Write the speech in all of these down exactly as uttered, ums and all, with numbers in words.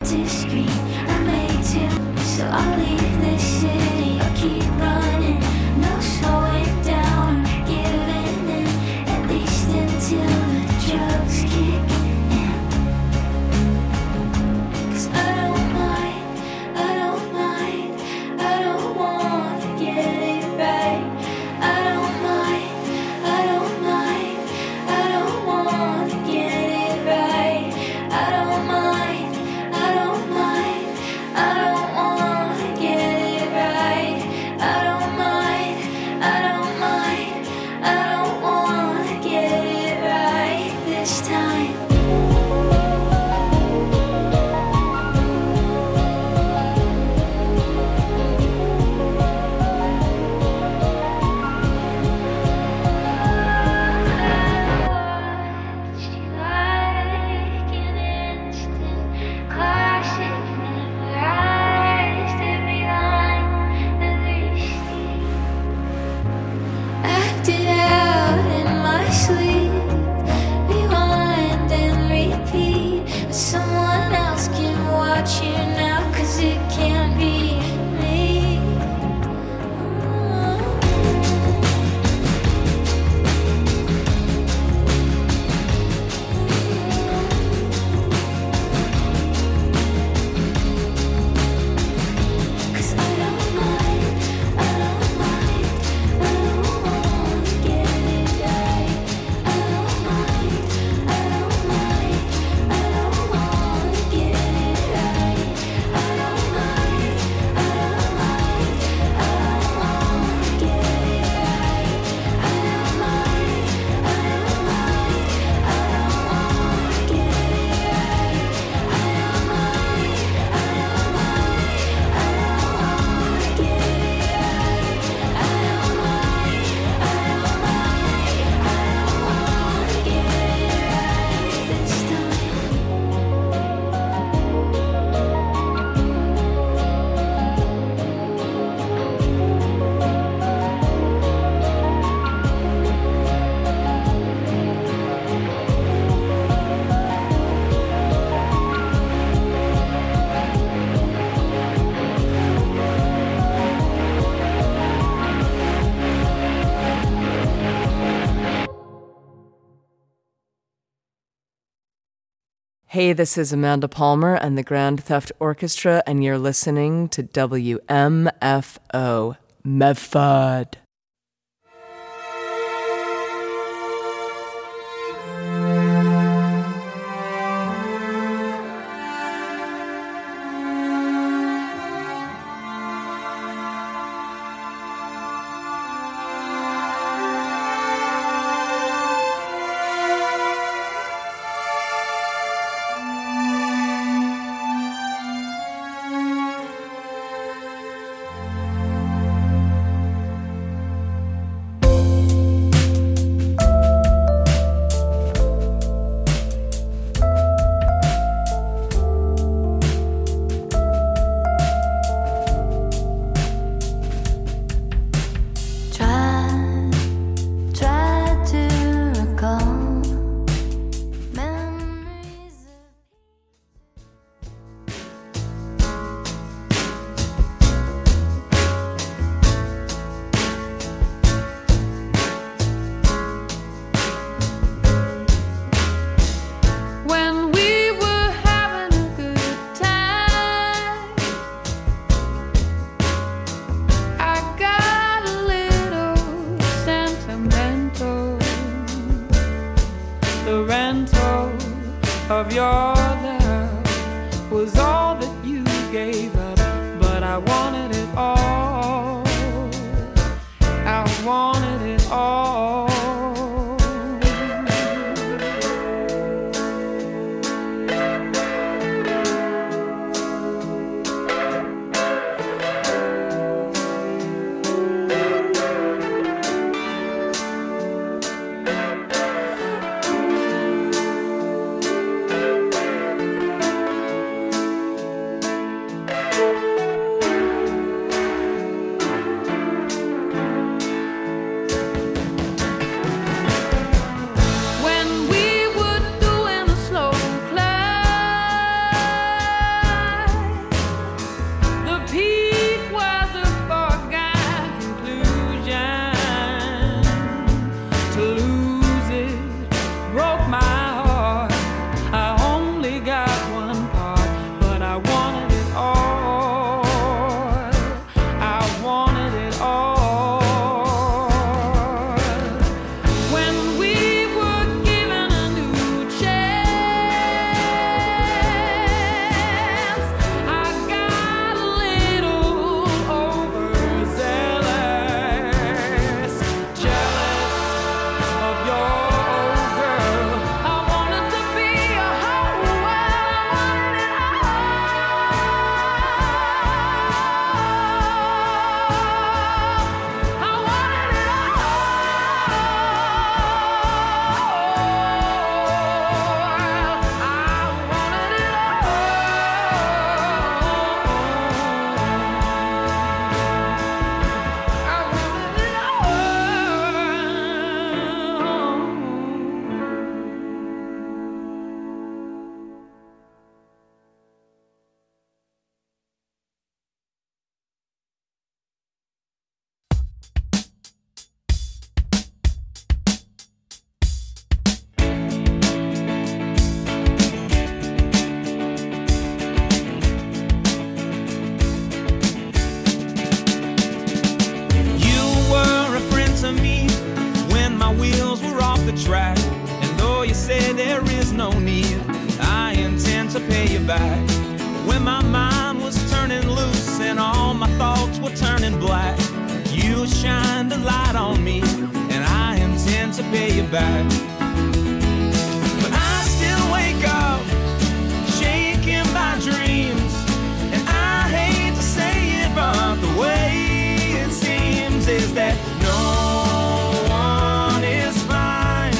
Hey, this is Amanda Palmer and the Grand Theft Orchestra, and you're listening to W M F O, Medford. Of your love was all that you gave up, but I wanted it all. I wanted it all. when my mind was turning loose and all my thoughts were turning black. You shined a light on me, and I intend to pay you back. But I still wake up shaking by dreams, and I hate to say it, but the way it seems is that no one is fine.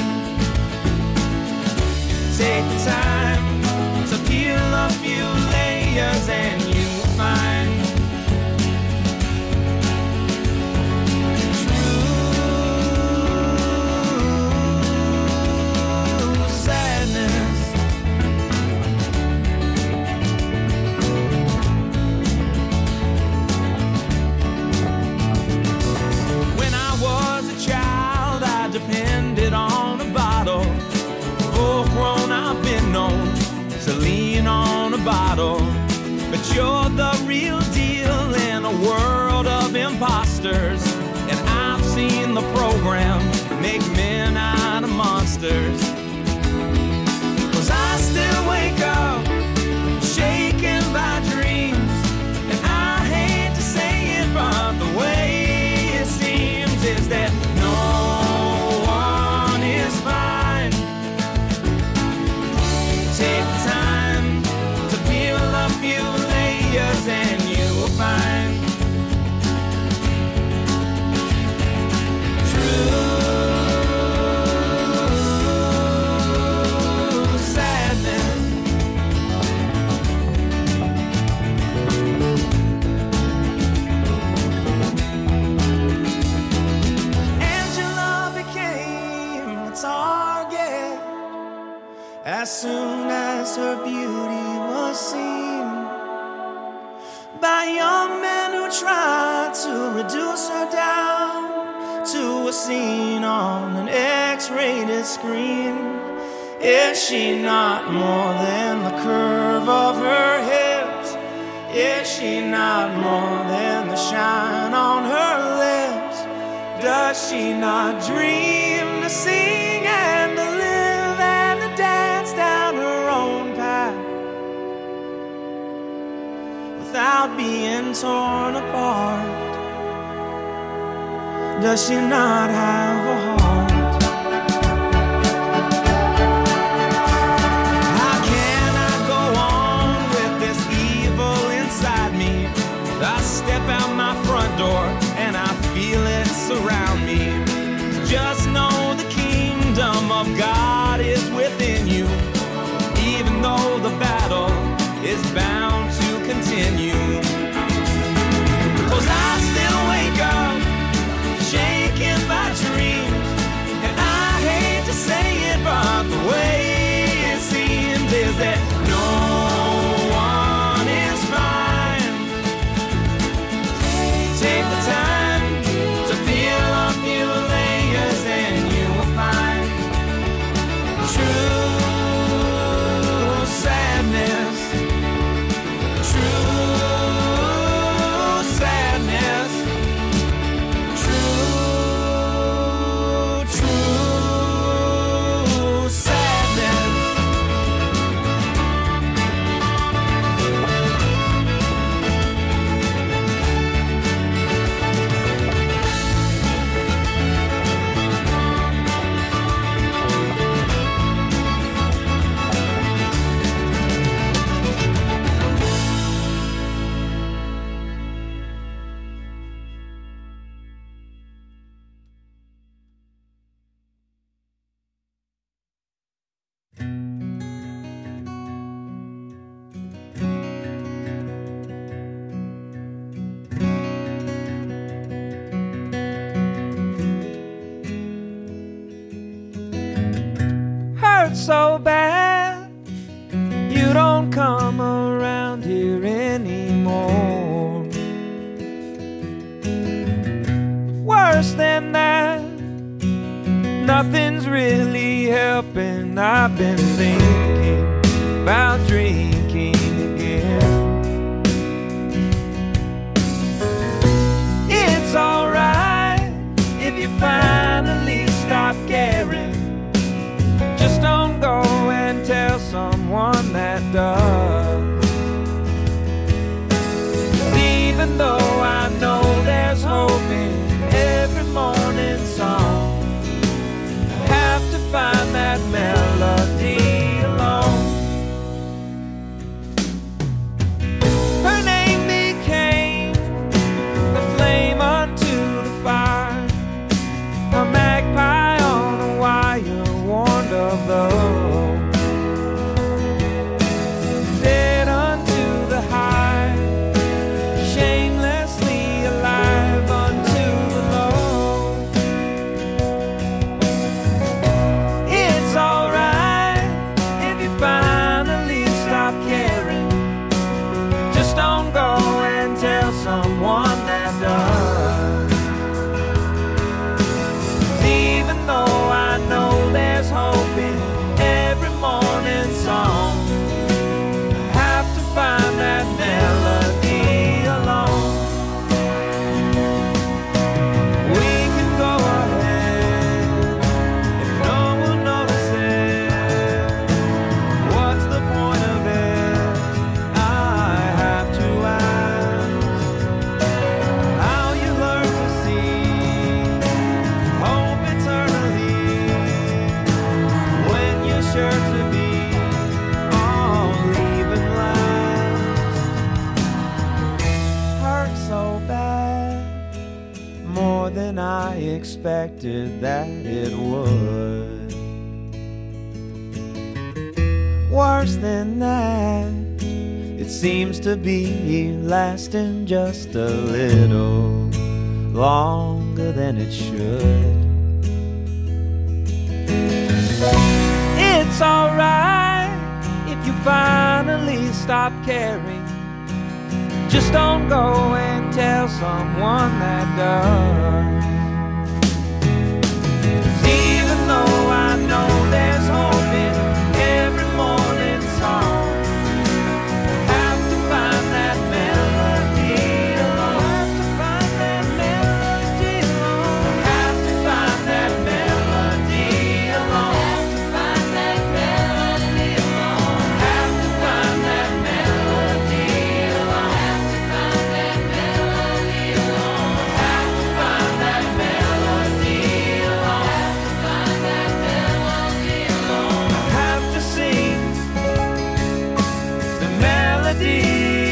Take the time to peel a few layers and you'll find depended on a bottle. Full grown, I've been known to lean on a bottle. But you're the real deal in a world of imposters. And I've seen the program make men out of monsters. 'Cause I still wake up shaken by dreams, and I hate to say it, but the way it seems is that no take the time to peel a few layers and you will find true sadness. Angela became a target as soon as her beauty was seen by young men who tried to reduce her down to a scene on an X-rated screen. Is she not more than the curve of her hips? Is she not more than the shine on her lips? Does she not dream to sing and to live and to dance down her own path without being torn apart? Does she not have a heart? How can I go on with this evil inside me? I step out my front door and I feel it surround me. Just know the kingdom of God is within you, even though the battle is bound to continue. 'Cause I still wake up shaken by dreams, and I hate to say it, but the way it seems is that no one is fine. Take the time to peel a few layers and you will find true sadness, true sadness, true, true sadness. So bad you don't come around here anymore. Worse than that, nothing's really helping. I've been thinking about drinking again. It's alright if you finally stop caring. Just don't go and tell someone that does. Just don't go and tell someone that does. Even though I know there's hope in every morning song, I have to find that melody alone. We can go ahead and no one notices. What's the point of it? I have to ask how you learn to see hope eternally when you're sure to be all even last. Hurt so bad, more than I expected that it would. Worse than that, it seems to be lasting just a little longer than it should. It's alright if you finally stop caring. Just don't go and tell someone that does. 'Cause even though I know there's hope in every morning song, I have to find that melody alone. I have to find that melody alone. I have to find that melody alone. I have to find that melody alone. I have to find that melody alone. I have to find that melody alone. I have to find that melody alone. I have to find that melody alone. I have to sing the melody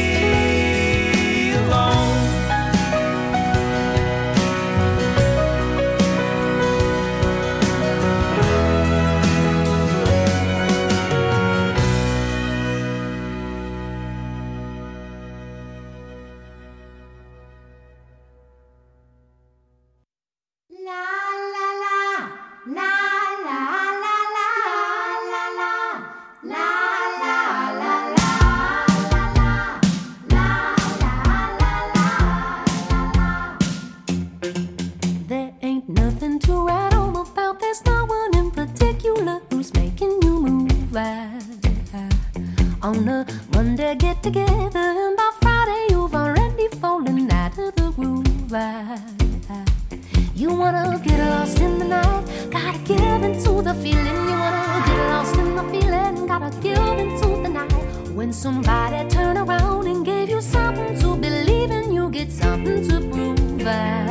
alone. La la la, la la la la la la, la la la la, la la la la. There ain't nothing to write home about. There's no one in particular who's making you move. I, I, on a Monday get together, and by Friday you've already fallen out of the groove. I, I, You wanna get lost in the night, gotta give into the feeling. You wanna get lost in the feeling, gotta give into the night. When somebody turn around and gave you something to believe in, you get something to prove.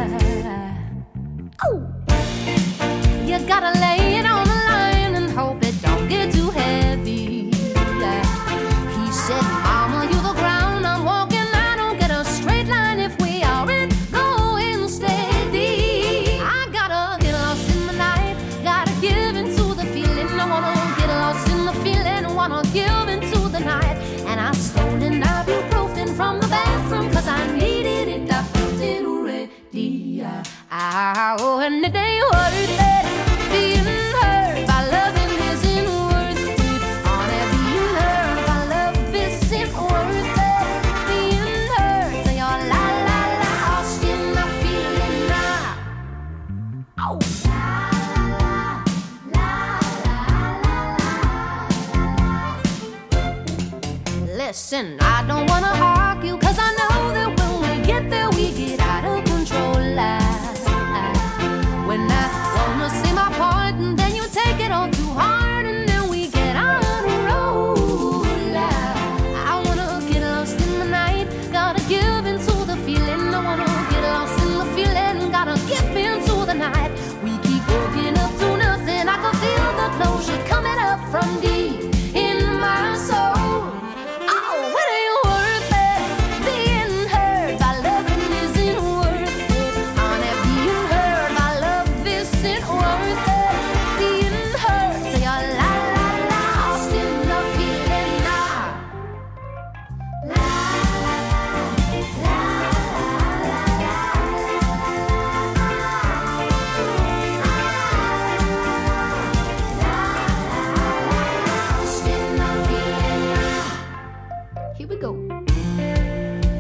Oh, you gotta lay it on the line and hope it don't get too heavy. He said, Mama, you the ground I'm walking. I don't get a straight line if we aren't going steady. I gotta get lost in the night, gotta give into the feeling. I wanna get lost in the feeling, wanna give into the night. And I stole an ibuprofen from the bathroom, cause I needed it, I felt it already. I, oh, and it ain't worth it, being hurt by loving isn't worth it. On it, being hurt by love isn't worth it. Being hurt, so you're la la la, lost in the feeling now. Oh. Listen, I don't wanna argue, cause I know that when we get there, we get out of control. I, I, when I wanna say my part, and then you take it all too hard, and then we get on a roll. I, I wanna get lost in the night, gotta give into the feeling. I wanna get lost in the feeling, gotta give into the night. We keep working up to nothing, I can feel the closure coming up from deep in my soul. Here we go.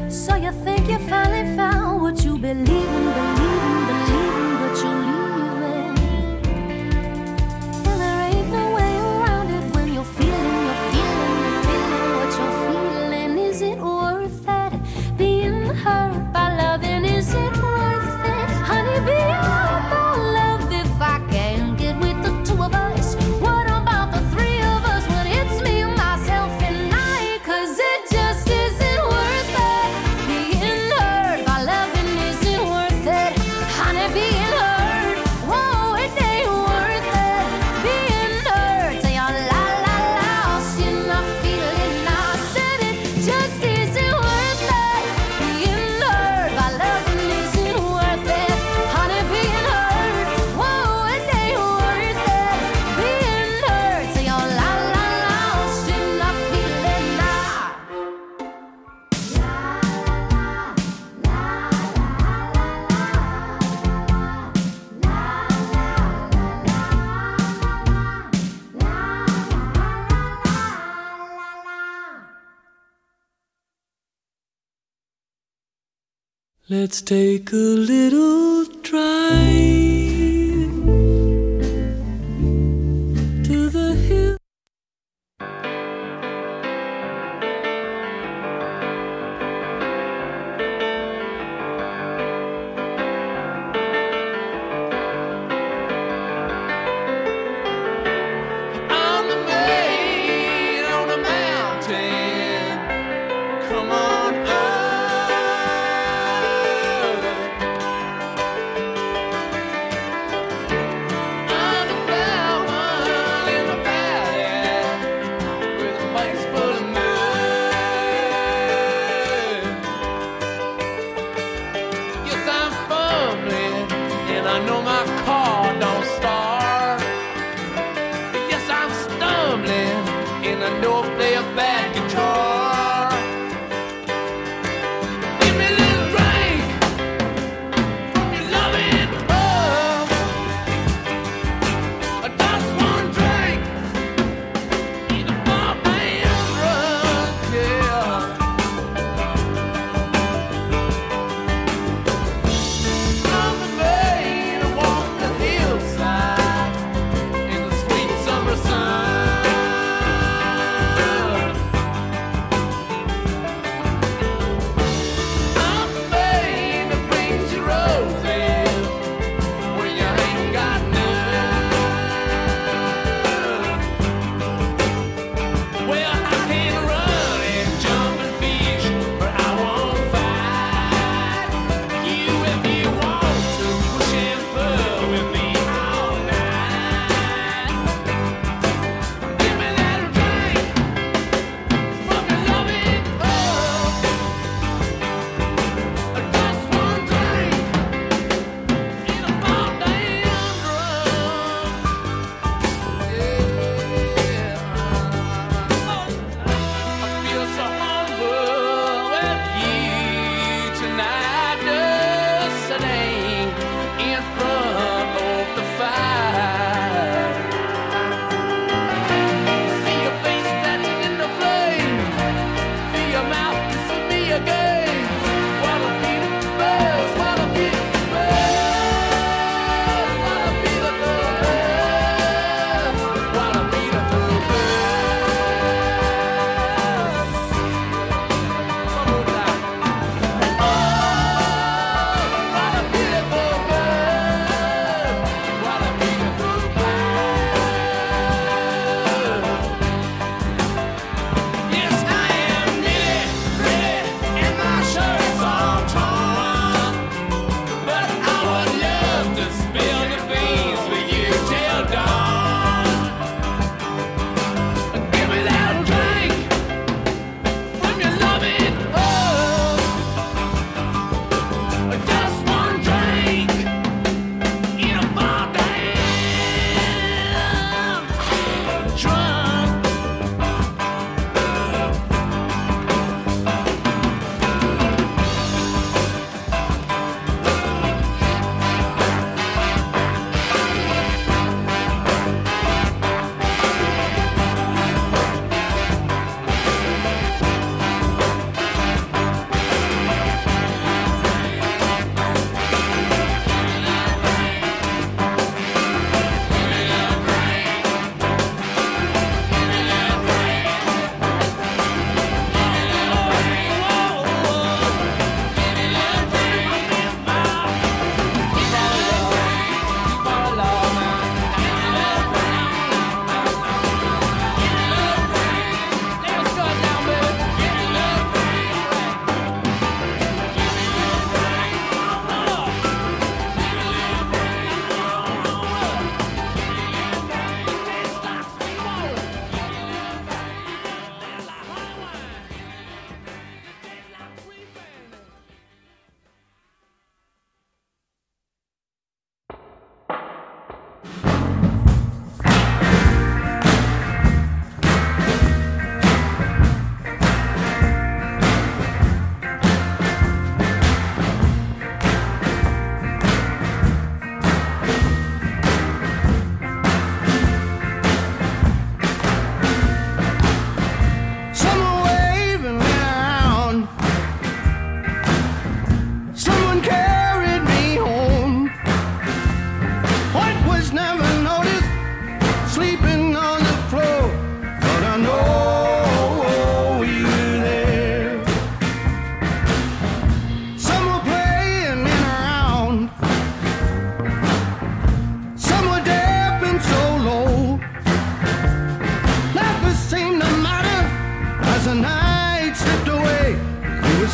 So you think you finally found what you believe in, believing, believing, but you're leaving. And there ain't no way around it when you're feeling, you're feeling, you're feeling what you're feeling. Is it worth it? Being hurt by loving, is it worth it? Honey, being hurt by love, if I can get with the two of us. What about the three of us when it's me, myself, and I? Cause it just isn't worth it. Being hurt by loving isn't worth it. Honey, being hurt, whoa, it ain't worth it. Being hurt till you're la la lost in the feeling. I said it just isn't worth it. Being hurt by loving isn't worth it. Honey, being hurt, whoa, it ain't worth it. Being hurt till you're la la lost in the feeling. Let's take a little drive to the hill. On the main, on the mountain, come on up. On the flower in the valley, with a face full of mud. Yes, I'm fumbling, and I know my car don't start. Yes, I'm stumbling, and I know I play a bad guitar.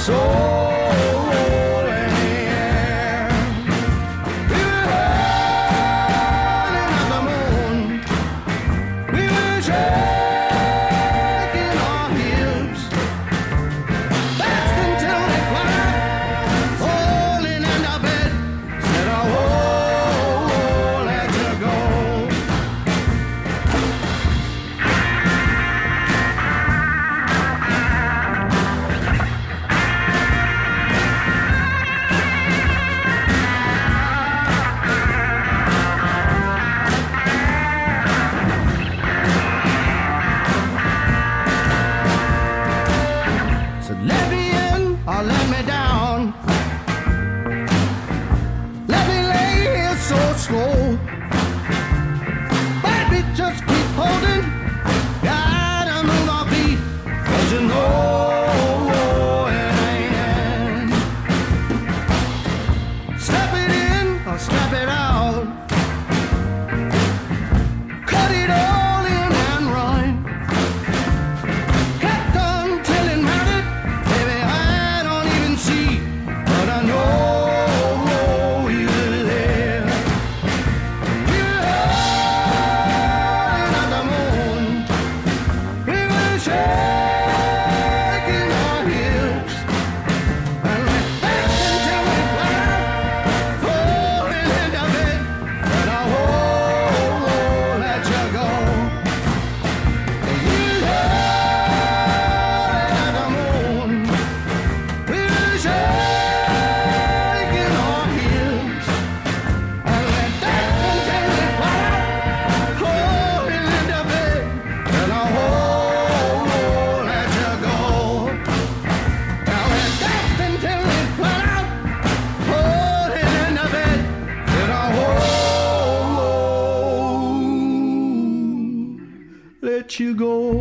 let you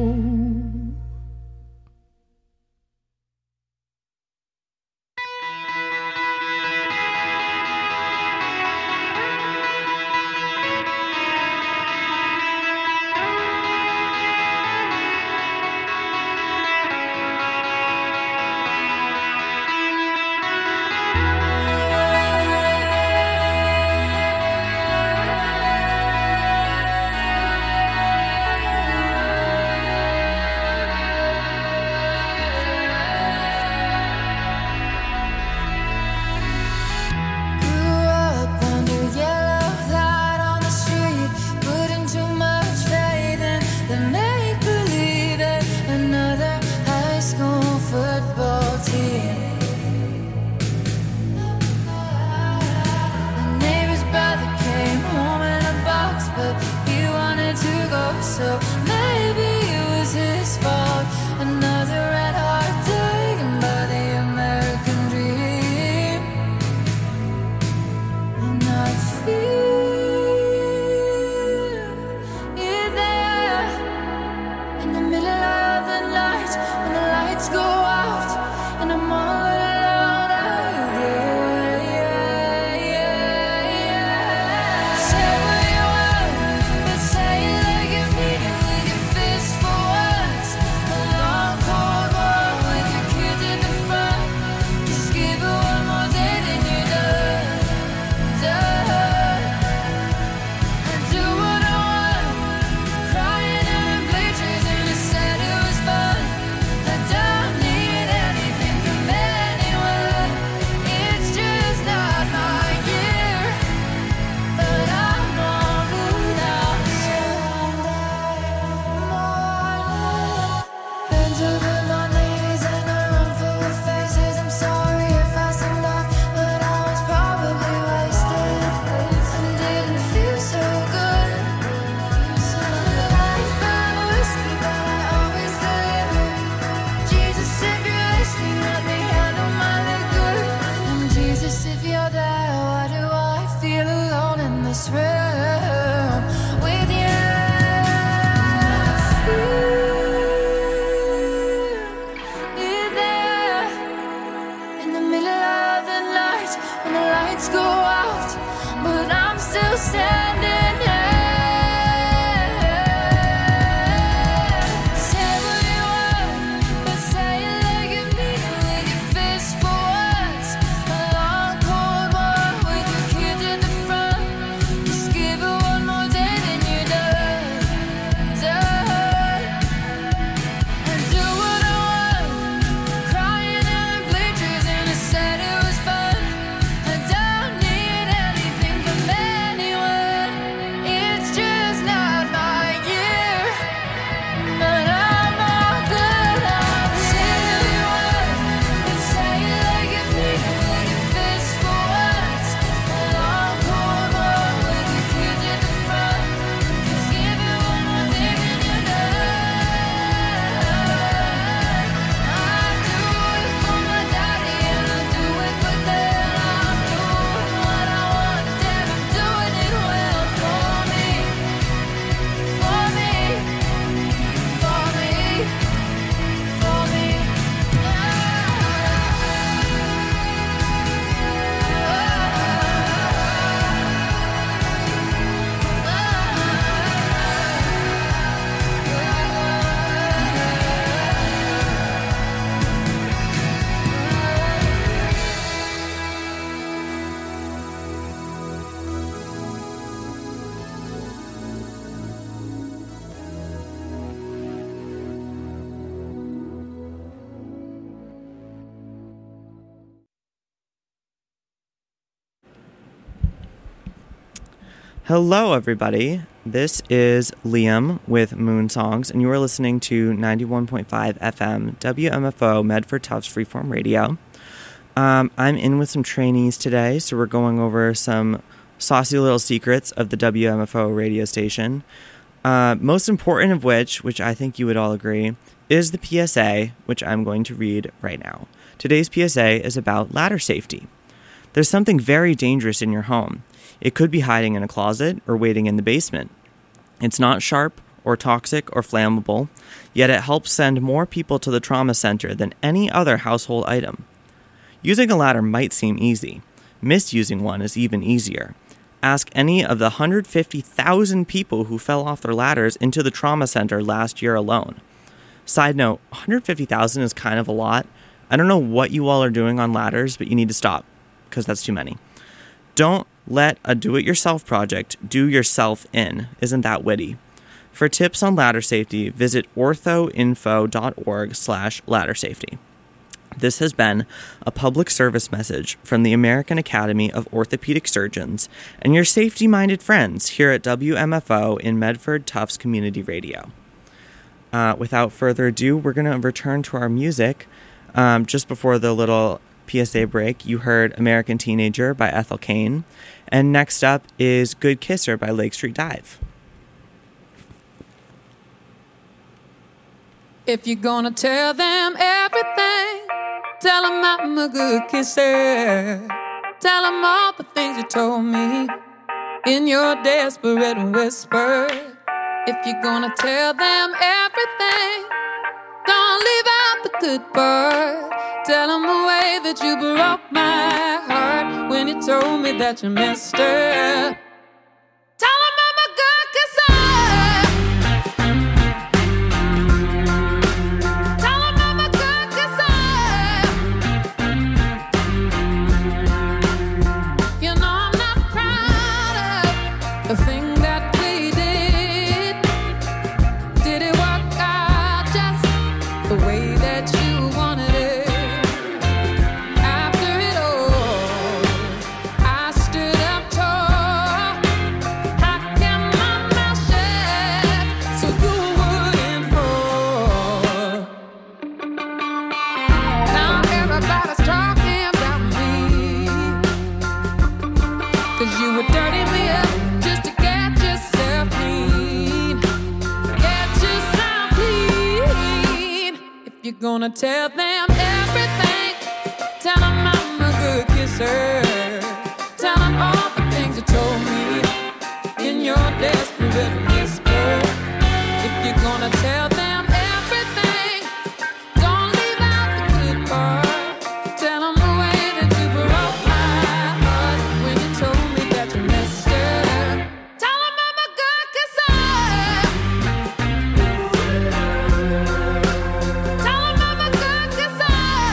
go. Fist Hello, everybody. This is Liam with Moon Songs, and you are listening to ninety-one point five F M W M F O Medford Tufts Freeform Radio. Um, I'm in with some trainees today, so we're going over some saucy little secrets of the W M F O radio station. Uh, most important of which, which I think you would all agree, is the P S A, which I'm going to read right now. Today's P S A is about ladder safety. There's something very dangerous in your home. It could be hiding in a closet or waiting in the basement. It's not sharp or toxic or flammable, yet it helps send more people to the trauma center than any other household item. Using a ladder might seem easy. Misusing one is even easier. Ask any of the one hundred fifty thousand people who fell off their ladders into the trauma center last year alone. Side note, one hundred fifty thousand is kind of a lot. I don't know what you all are doing on ladders, but you need to stop, because that's too many. Don't let a do-it-yourself project do yourself in. Isn't that witty? For tips on ladder safety, visit orthoinfo.org slash ladder safety. This has been a public service message from the American Academy of Orthopedic Surgeons and your safety-minded friends here at W M F O in Medford Tufts Community Radio. Uh, without further ado, we're going to return to our music. Um, just before the little P S A break, you heard American Teenager by Ethel Cain. And next up is Good Kisser by Lake Street Dive. If you're gonna tell them everything, tell them I'm a good kisser. Tell them all the things you told me in your desperate whisper. If you're gonna tell them everything, don't leave out the good part. Tell them the way that you broke my heart when you told me that you missed her. Tell them I'm a good kisser. Tell them I'm a good kisser. You know I'm not proud of the thing that we did. Did it work out just the way that you wanted it? You're gonna tell them everything. Tell them I'm a good kisser. Tell them all the things you told me in your desperate whisper. If you're gonna tell them everything, don't leave out the good part. Tell them the way that you broke my heart when you told me that you missed her. Tell them I'm a good kisser. Tell them I'm a good kisser.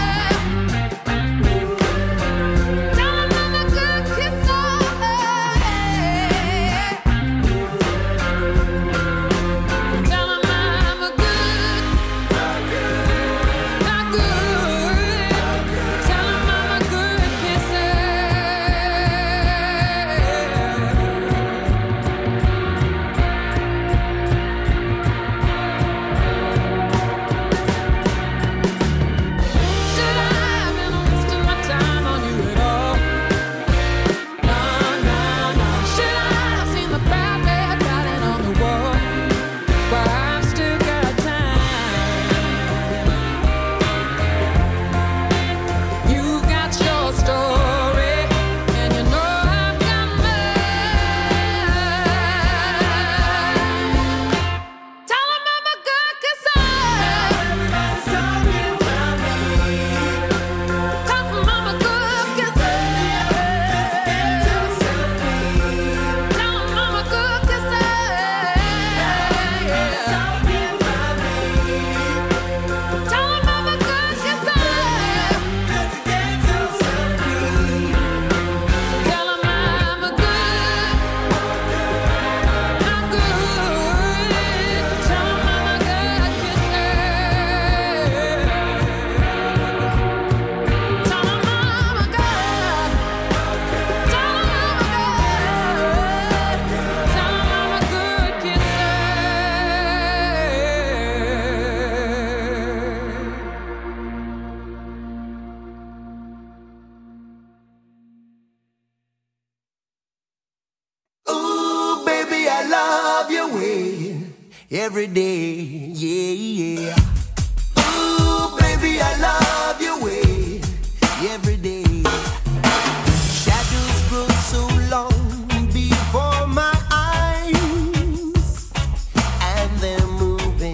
your way every day, yeah, yeah. Ooh, baby, I love your way every day. Shadows grow so long before my eyes, and they're moving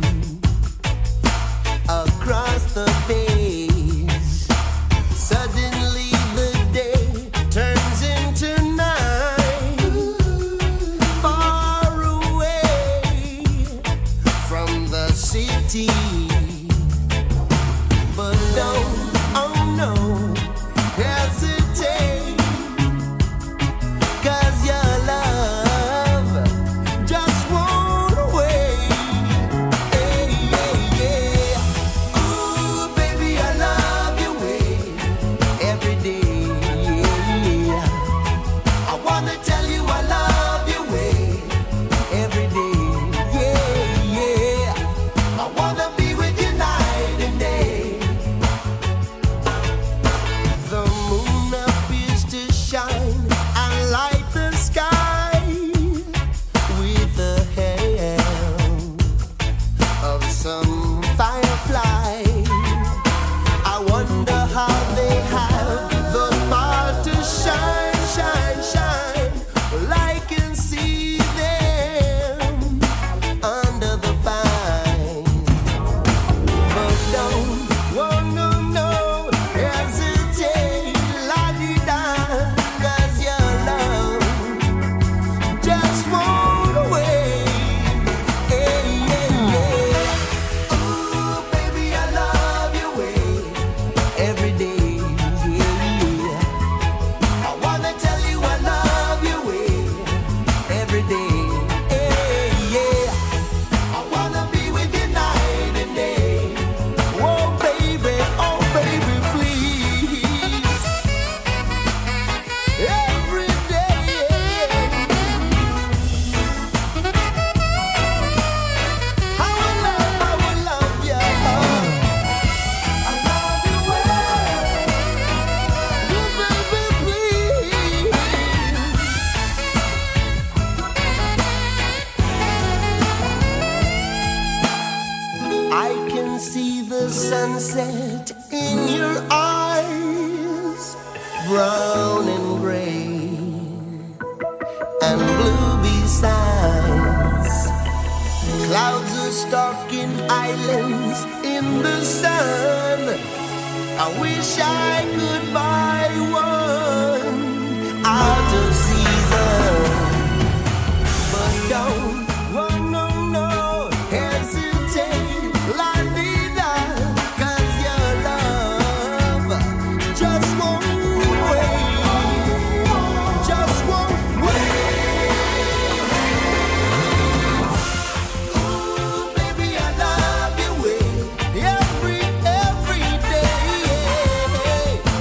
across the page. Suddenly the day turns into night, far away from the city. But don't, oh no, hesitate, 'cause your love just won't wait. Hey, yeah, yeah. Ooh, baby, I love your way every day. Yeah. I wanna tell you I love your way every day. Yeah, yeah. I wanna be with you night and day. The moon appears to shine and light the sky with the help of some firefly. I wonder how they have the power to shine, shine, shine. Well, I can see them under the pine. But don't, oh no, no, hesitate, la-di-da, 'cause your love just won't wait. Hey, yeah, yeah. Ooh, baby, I love your way every day. Yeah. I wanna tell you I love your way every day. Hey, yeah. I wanna be with you night and day. Oh, baby, oh, baby, please. Every day. I will love, I will love you. I love you well. Oh, baby, please. I can see the sunset in your eyes, brown and gray and blue besides. Clouds are stalking islands in the sun. I wish I could buy one out of season. But don't, oh no, no, hesitate, la-di-da, 'cause your love just won't wait, just won't wait. Ooh, baby, I love your way every, every day.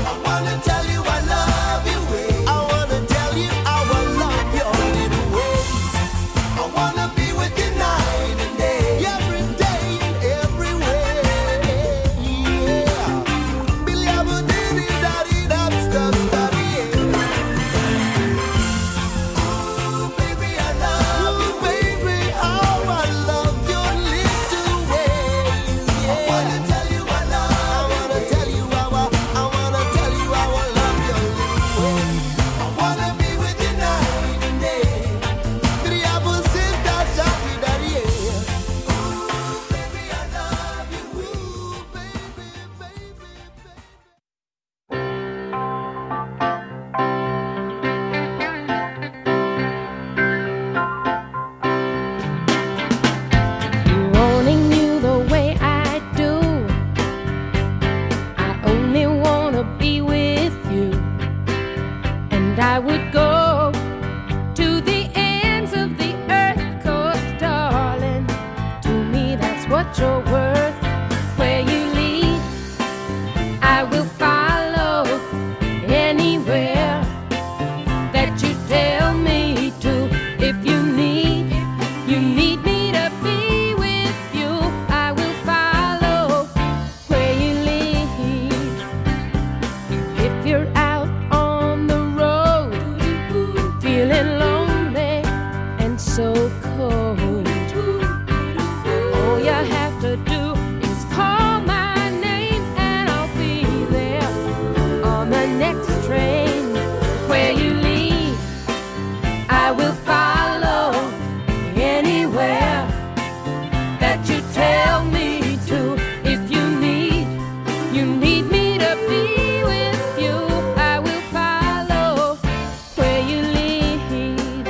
next train. Where you lead, I will follow. Anywhere that you tell me to. If you need, you need me to be with you, I will follow where you lead.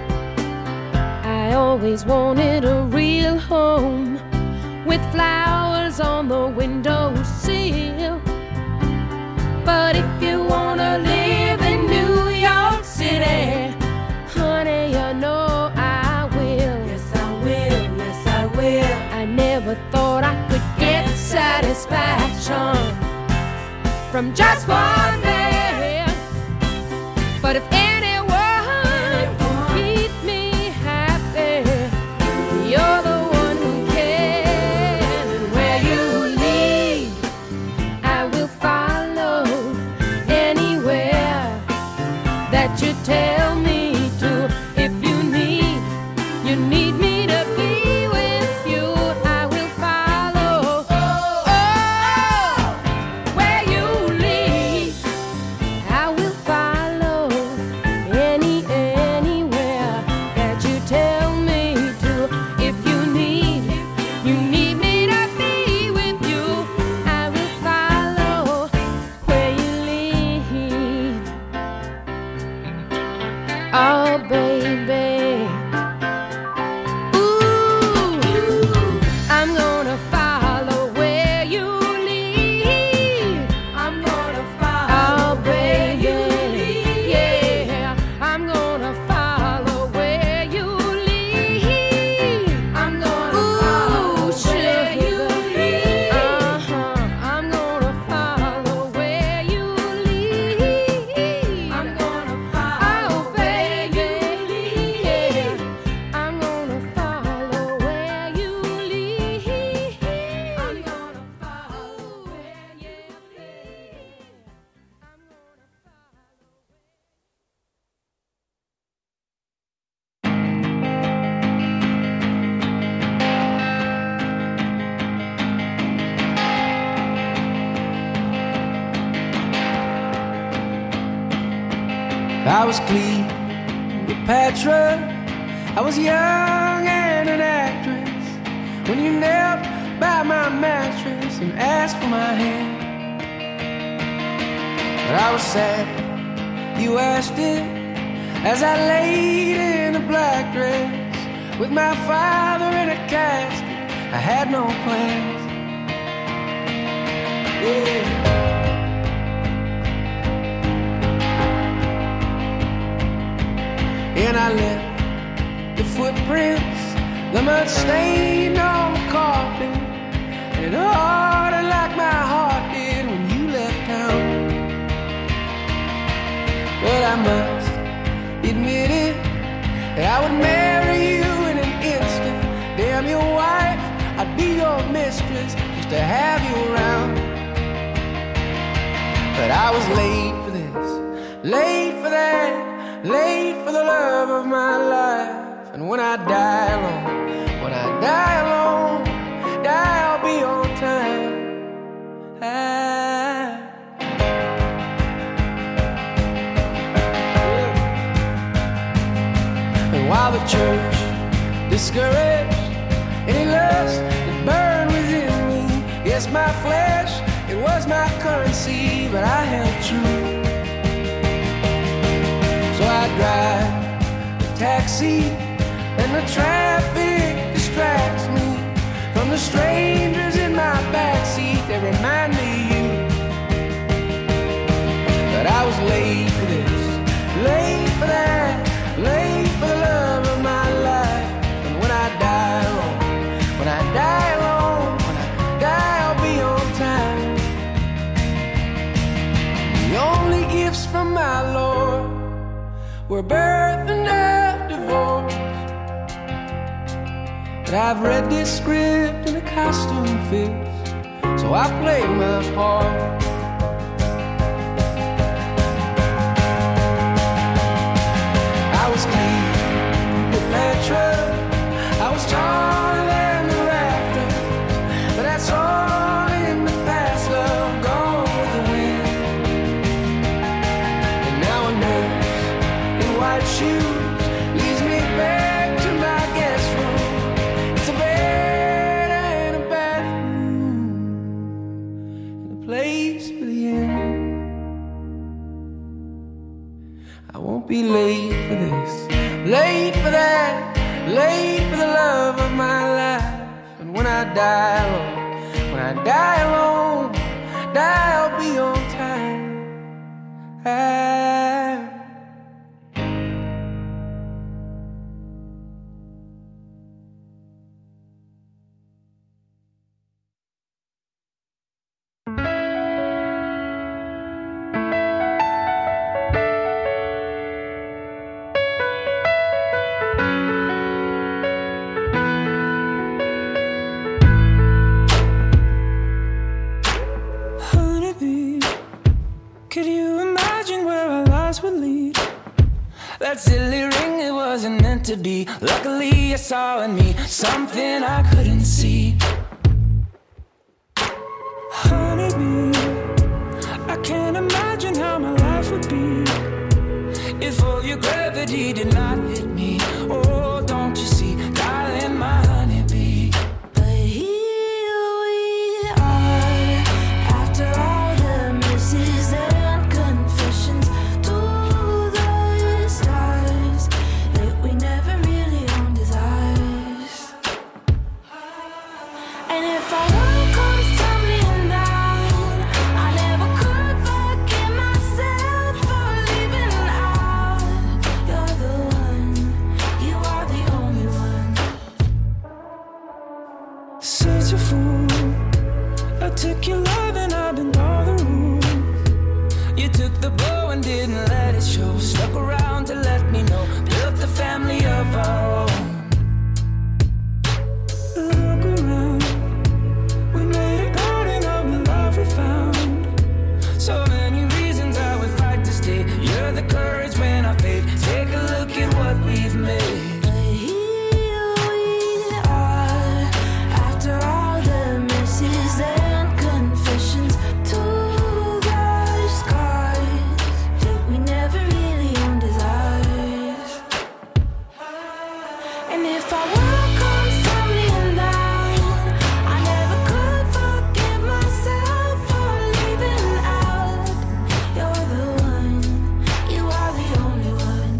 I always wanted a real home with flowers on the windowsill. But if you wanna live in New York City, honey, you know I will. Yes, I will. Yes, I will. I never thought I could get satisfaction from just one man. But if anyone can keep me happy, you're the one who can. And where you lead, I will follow. Anywhere that you tell me to. If you need, you need me to be with you, I will follow. Oh, where you lead, I will follow. Any, anywhere that you tell me to. If you need, you need me to be with you, I will follow where you lead. Oh, baby. Ooh, I'm gonna follow where you lead. I'm gonna follow. Oh, baby. Yeah, I'm gonna follow where you lead. I'm gonna follow where you lead. Uh-huh. I'm gonna follow where you lead. I'm gonna follow. Oh, baby. Yeah, I'm gonna follow where you lead. I'm gonna follow where you lead. I'm gonna I was Cleopatra, I was young and an actress, when you knelt by my mattress and asked for my hand. But I was sad you asked it, as I laid in a black dress with my father in a casket. I had no plans. Yeah. And I left the footprints, the mud stained on the carpet, and it hardened like my heart did when you left town. But I must admit it, that I would marry you in an instant. Damn your wife, I'd be your mistress just to have you around. But I was late for this, late for that, late for the love of my life. And when I die alone, when I die alone, die I'll be on time. I... And while the church discouraged any lust that burned within me, yes, my flesh, it was my currency, but I held true. So I drive the taxi, and the traffic distracts me from the strangers in my backseat that remind me of you. But I was late for this, late for that, late for the love of my life. And when I die alone, when I die alone, when I die I'll be on time. The only gifts from my Lord were birth and a divorce. But I've read this script and the costume fits, so I play my part. I was Cleopatra, I was taller than the rafters, but that's all in the past, love, gone with the wind. shoes leads me back to my guest room. It's a bed and a bathroom and a place for the end. I won't be late for this, late for that, late for the love of my life. And when I die alone, when I die alone, die I'll be on time. I Could you imagine where our lives would lead? That silly ring, it wasn't meant to be. Luckily I saw in me something I couldn't see. Honeybee, I can't imagine how my life would be if all your gravity did not hit me. Oh, don't you see, darling, my honeybee. But here we are, after all the misses and confessions to the stars that we never really owned as ours. And if our world comes tumbling down, I never could forgive myself for leaving out. You're the one, you are the only one. Such a fool, I took your love and I bent all the rules. You took the blow and didn't let it show. Stuck around to let me know. Built a family of our own. Look around, we made a garden of the love we found. So many reasons I would fight to stay. You're the courage when I fade. Take a look at what we've made. But here we are, after all the misses and confessions to the scars that we never really owned as ours. And if our world comes tumbling down, I never could forgive myself for leaving out. You're the one, you are the only one.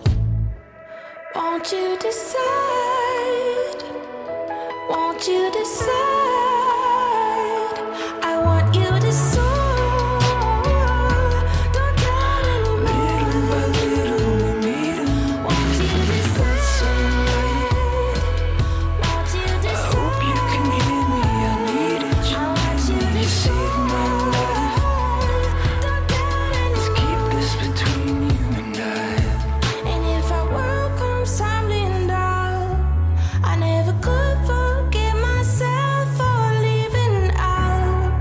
Won't you decide? Won't you decide? I want you to soar. Don't doubt anymore. Little by little we meet 'em. Won't you decide? Won't you I hope you decide? can hear me, I needed you. I want you to You saved my life. Don't doubt Let's anymore. keep this between you and I. And if our world comes tumbling down, I never could forgive myself for leaving out.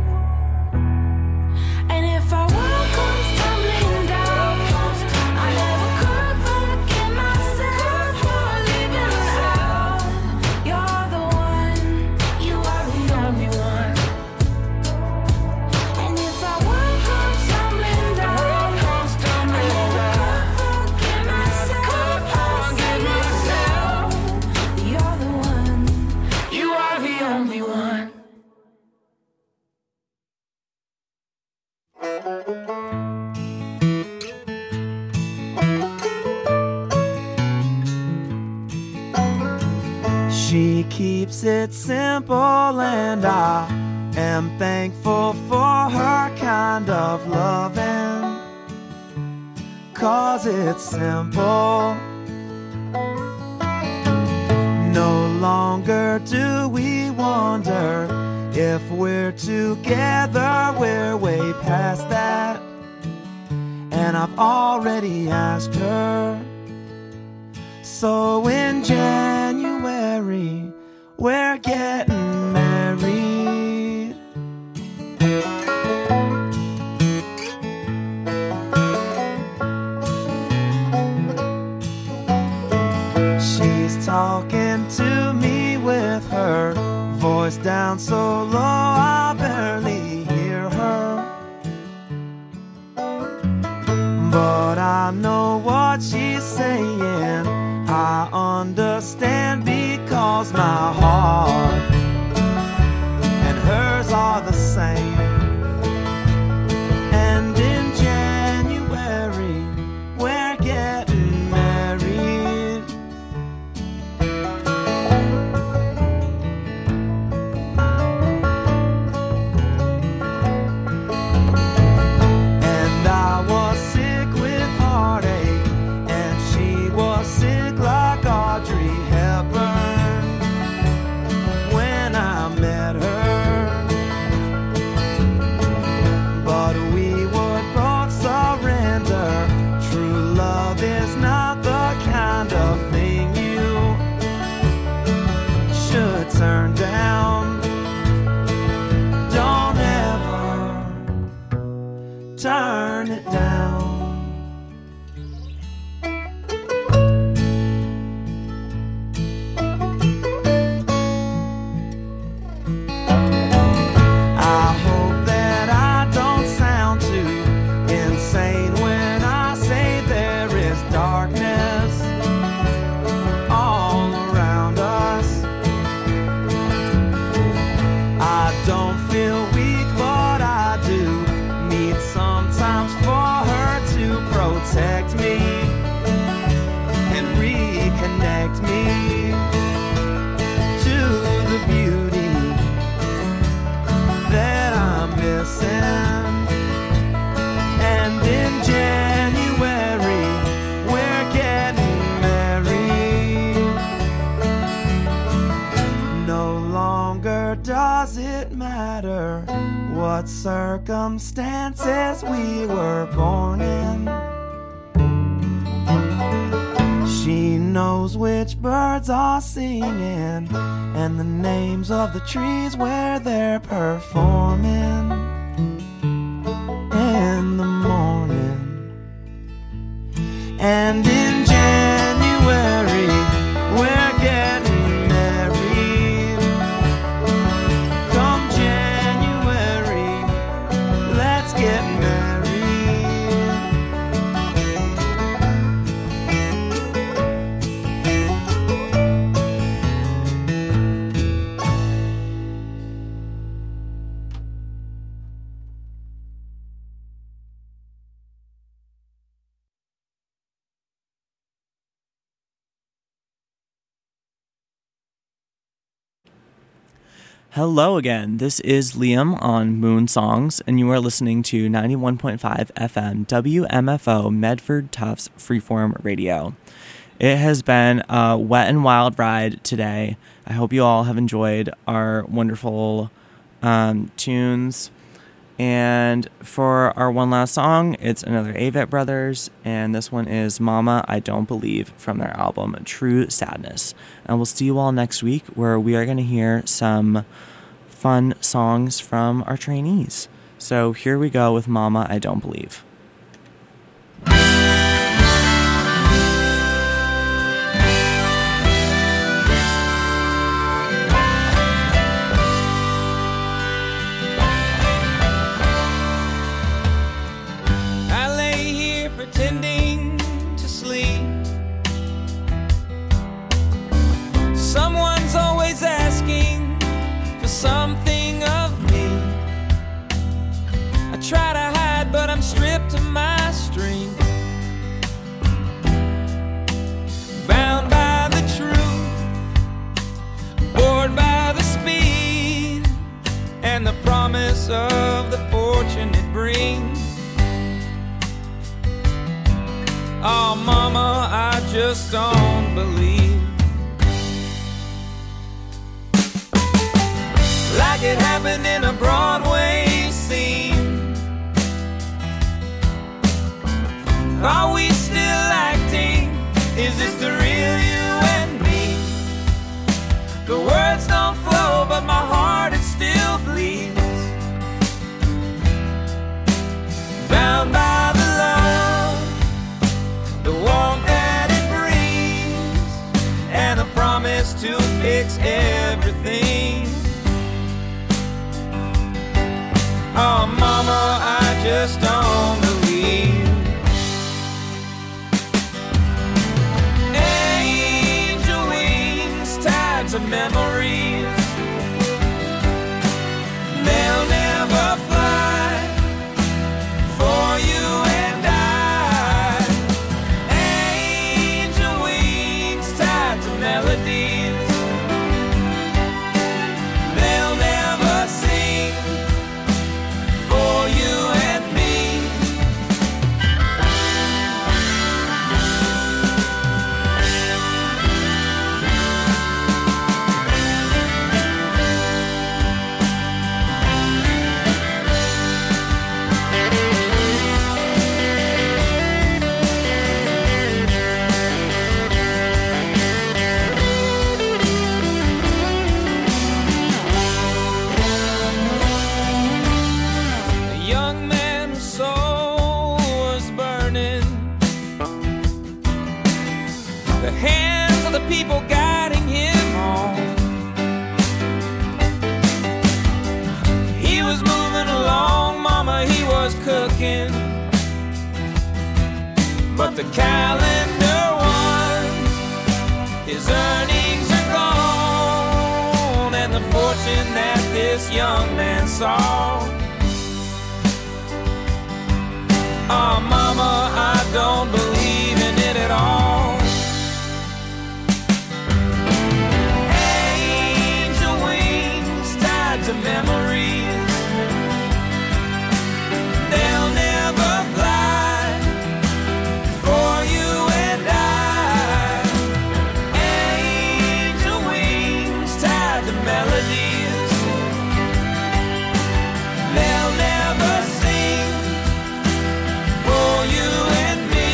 And if our world comes tumbling down, I never could forgive myself for leaving out. You're the one, you are the only one. And if our world comes tumbling down, I never could forgive myself for leaving out. You're the one, You are the only one. She keeps it simple and I am thankful for her kind of loving, 'cause it's simple. No longer do we wonder if we're together, we're way past that. And I've already asked her. So in January, we're getting married. She's talking to me with her voice down so low I barely hear her. But I know what what she's saying. I understand because my heart and hers are the same. And in January we're getting married. And I was sick with heartache, and she was sick like Audrey Hepburn when I met her. But we would both surrender. True love is not the kind of thing you should turn down. Don't ever turn it down. I hope that I don't sound too insane when I say there is darkness all around us. I don't feel weak, but I do need sometimes for her to protect me and reconnect me to the beauty that I'm missing. And in January we're getting married. No longer does it matter what circumstances we were born in. She knows which birds are singing and the names of the trees where they're performing in the morning. And in January we're getting married. Come January, let's get married. Hello again. This is Liam on Moon Songs, and you are listening to ninety-one point five F M W M F O Medford Tufts Freeform Radio. It has been a wet and wild ride today. I hope you all have enjoyed our wonderful um, tunes. And for our one last song, it's another Avett Brothers, and this one is Mama, I Don't Believe from their album True Sadness. And we'll see you all next week, where we are going to hear some fun songs from our trainees. So here we go with Mama, I Don't Believe. Pretending to sleep. Someone's always asking for something of me. I try to hide, but I'm stripped of my strength. Bound by the truth, bored by the speed, and the promise of the fortune it brings. Oh, Mama, I just don't believe. Like it happened in a Broadway scene. Are we still acting? Is this the real you and me? The words don't flow, but my heart, it still bleeds. Bound by the love, the warmth that it brings, and the promise to fix everything. Oh, Mama, I just don't believe. but the calendar won. His earnings are gone, and the fortune that this young man saw. Oh, mama, I don't believe in it at all. Angel wings tied to memories, they'll never fly for you and I. Angel wings tied to melodies, they'll never sing for you and me,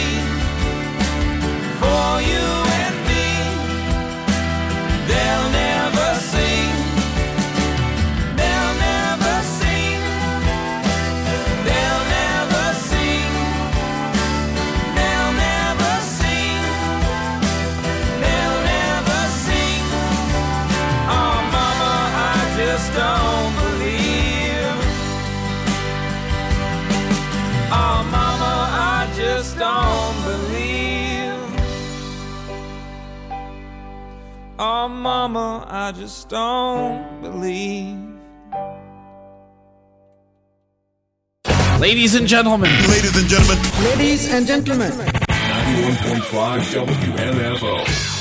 for you and me. They'll never sing, they'll never sing, they'll never sing, they'll never sing, they'll never sing. Oh, mama, I just don't believe. Oh, mama, I just don't believe. Oh, mama, I just don't believe. Ladies and gentlemen. Ladies and gentlemen. Ladies and gentlemen. ninety-one point five W M F O.